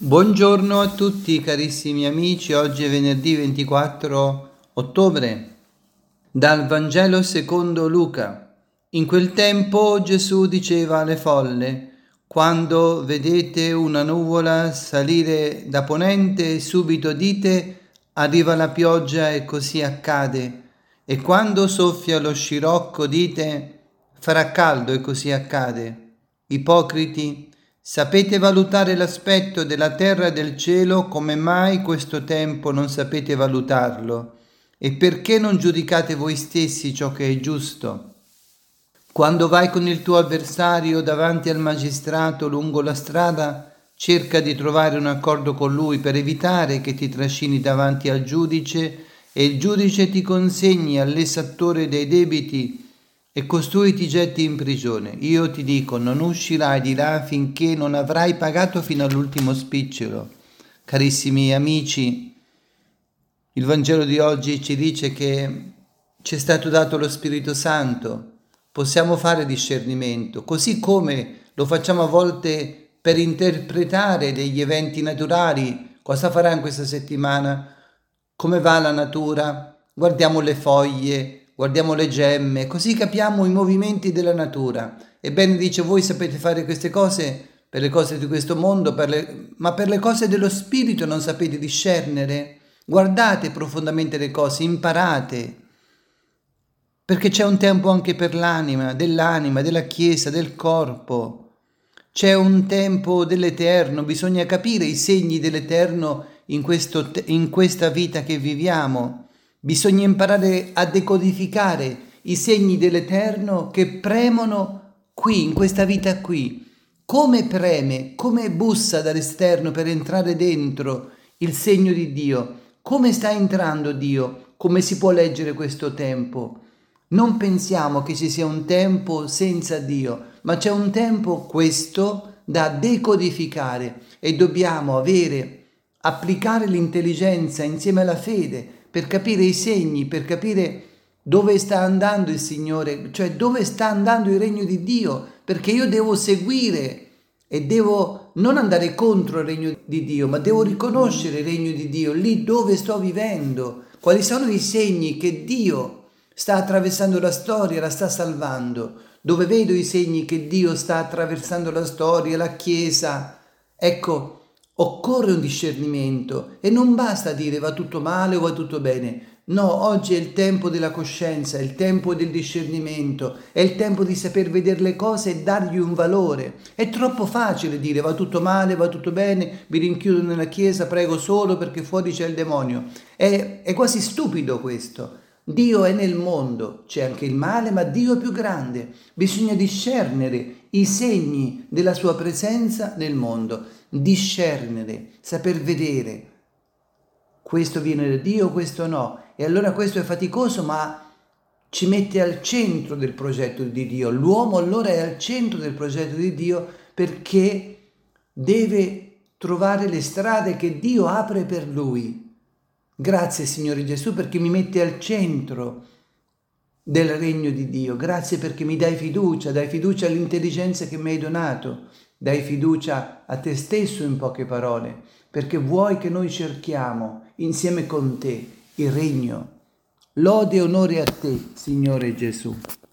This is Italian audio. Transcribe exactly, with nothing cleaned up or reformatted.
Buongiorno a tutti carissimi amici, oggi è venerdì ventiquattro ottobre. Dal Vangelo secondo Luca. In quel tempo Gesù diceva alle folle: quando vedete una nuvola salire da ponente, subito dite: arriva la pioggia, e così accade. E quando soffia lo scirocco, dite: farà caldo, e così accade. Ipocriti, sapete valutare l'aspetto della terra e del cielo, come mai questo tempo non sapete valutarlo? E perché non giudicate voi stessi ciò che è giusto? Quando vai con il tuo avversario davanti al magistrato lungo la strada, cerca di trovare un accordo con lui per evitare che ti trascini davanti al giudice e il giudice ti consegni all'esattore dei debiti e costui ti getti in prigione. Io ti dico, non uscirai di là finché non avrai pagato fino all'ultimo spicciolo. Carissimi amici, il Vangelo di oggi ci dice che ci è stato dato lo Spirito Santo, possiamo fare discernimento, così come lo facciamo a volte per interpretare degli eventi naturali. Cosa farà in questa settimana? Come va la natura? Guardiamo le foglie, guardiamo le gemme, così capiamo i movimenti della natura. Ebbene, dice, voi sapete fare queste cose per le cose di questo mondo, per le... ma per le cose dello spirito non sapete discernere? Guardate profondamente le cose, imparate, perché c'è un tempo anche per l'anima, dell'anima, della Chiesa, del corpo. C'è un tempo dell'Eterno, bisogna capire i segni dell'Eterno in, questo, in questa vita che viviamo. Bisogna imparare a decodificare i segni dell'Eterno che premono qui, in questa vita qui. Come preme, come bussa dall'esterno per entrare dentro il segno di Dio. Come sta entrando Dio? Come si può leggere questo tempo? Non pensiamo che ci sia un tempo senza Dio, ma c'è un tempo, questo, da decodificare, e dobbiamo avere, applicare l'intelligenza insieme alla fede per capire i segni, per capire dove sta andando il Signore, cioè dove sta andando il regno di Dio, perché io devo seguire e devo non andare contro il regno di Dio, ma devo riconoscere il regno di Dio lì dove sto vivendo, quali sono i segni che Dio sta attraversando la storia, la sta salvando, dove vedo i segni che Dio sta attraversando la storia, la Chiesa. Ecco, occorre un discernimento e non basta dire va tutto male o va tutto bene. No, oggi è il tempo della coscienza, è il tempo del discernimento, è il tempo di saper vedere le cose e dargli un valore. È troppo facile dire va tutto male, va tutto bene, mi rinchiudo nella chiesa, prego solo perché fuori c'è il demonio. È, è quasi stupido questo. Dio è nel mondo, c'è anche il male, ma Dio è più grande. Bisogna discernere i segni della sua presenza nel mondo, discernere, saper vedere. Questo viene da Dio, questo no. E allora questo è faticoso, ma ci mette al centro del progetto di Dio. L'uomo allora è al centro del progetto di Dio perché deve trovare le strade che Dio apre per lui. Grazie Signore Gesù perché mi mette al centro del regno di Dio. Grazie perché mi dai fiducia, dai fiducia all'intelligenza che mi hai donato, dai fiducia a te stesso in poche parole, perché vuoi che noi cerchiamo insieme con te il regno. Lode e onore a te, Signore Gesù.